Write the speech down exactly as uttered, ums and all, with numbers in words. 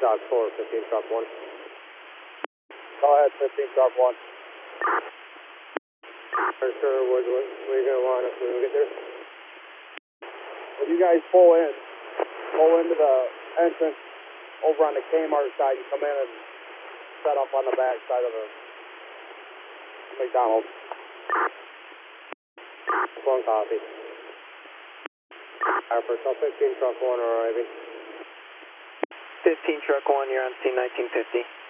Dock four, fifteen truck one. Go ahead, fifteen truck one. For sure, where, where, where you gonna line up when we get there? When you guys pull in, pull into the entrance over on the Kmart side, you come in and set up on the back side of the McDonald's. One copy. Our personnel fifteen truck one arriving. fifteen truck one, you're on C nineteen fifty.